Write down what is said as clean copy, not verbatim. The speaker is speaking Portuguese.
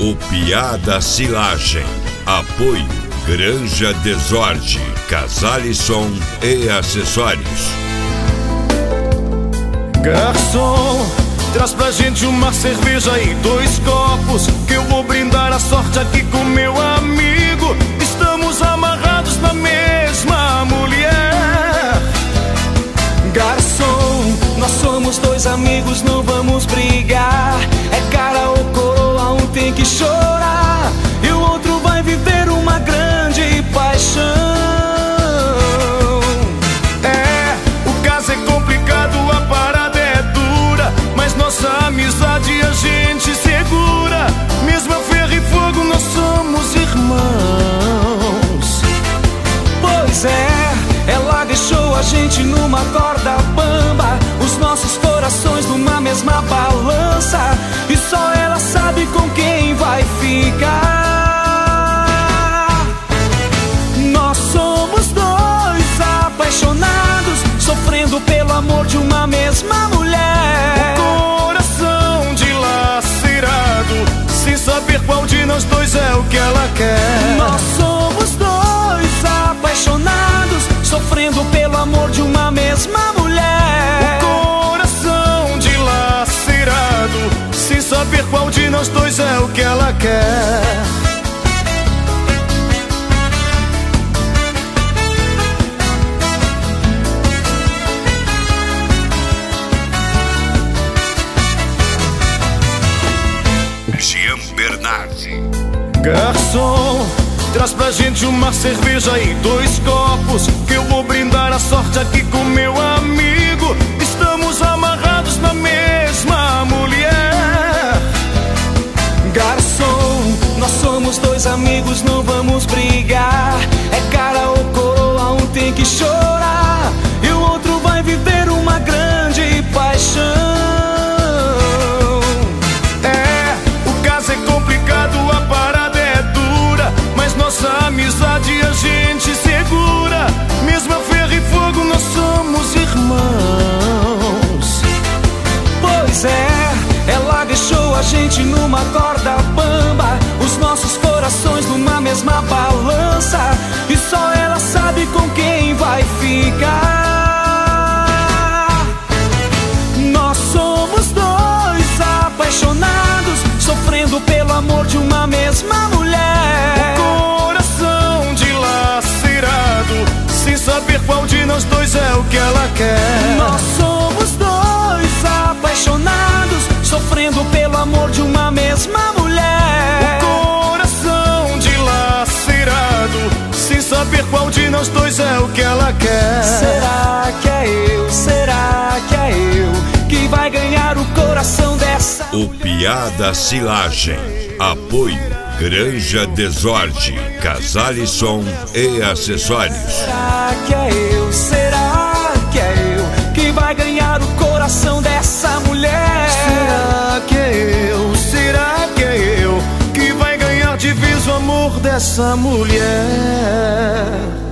O Piada Silagem. Apoio Granja Desorde, Casale-Som e Acessórios. Garçom, traz pra gente uma cerveja e 2 copos, que eu vou brindar a sorte aqui com meu amigo. Estamos amarrados na mesma mulher. Garçom, nós somos 2 amigos, não vamos brigar. É cara ou coroa, um tem que chorar e o outro vai viver uma grande paixão. É, o caso é complicado, a parada é dura, mas nossa amizade a gente segura. Mesmo a ferro e fogo, nós somos irmãos. Pois é, ela deixou a gente numa corda bamba, os nossos corações numa mesma balança, e só ela sabe com quem vai ficar. Nós somos 2 apaixonados, sofrendo pelo amor de uma mesma mulher. O coração dilacerado, sem saber qual de nós 2 é o que ela quer. Nós somos 2 apaixonados, sofrendo pelo amor de uma mesma mulher. O coração dilacerado, sem saber qual de nós 2 é o que ela quer. Jean Bernardi. Garçom, traz pra gente uma cerveja e 2 copos, que eu vou brindar a sorte aqui com meu amigo. Estamos amarrados na mesma mulher. Garçom, nós somos 2 amigos, não vamos brigar. É cara ou coroa, um tem que chorar e o outro vai viver uma grande paixão. É, o caso é complicado, a parada é dura, mas nossa amizade a gente segura. Mesmo a ferro e fogo, nós somos irmãos. Pois é, ela deixou a gente numa corda bamba, os nossos corações numa mesma balança, e só ela sabe com quem vai ficar. Nós somos 2 apaixonados, sofrendo pelo amor de uma mesma mulher. O coração dilacerado, sem saber qual de nós 2 é o que ela quer. Nós somos 2 apaixonados, sofrendo pelo amor de uma mesma mulher. O coração dilacerado, sem saber qual de nós 2 é o que ela quer. Será que é eu? Será que é eu que vai ganhar o coração dessa O Piada Silagem. Apoio Granja Desorde, Casale-Som e Acessórios. Será que é eu? Será que é eu que vai ganhar o coração dessa mulher? Será que é eu? Será que é eu que vai ganhar de vez o amor dessa mulher?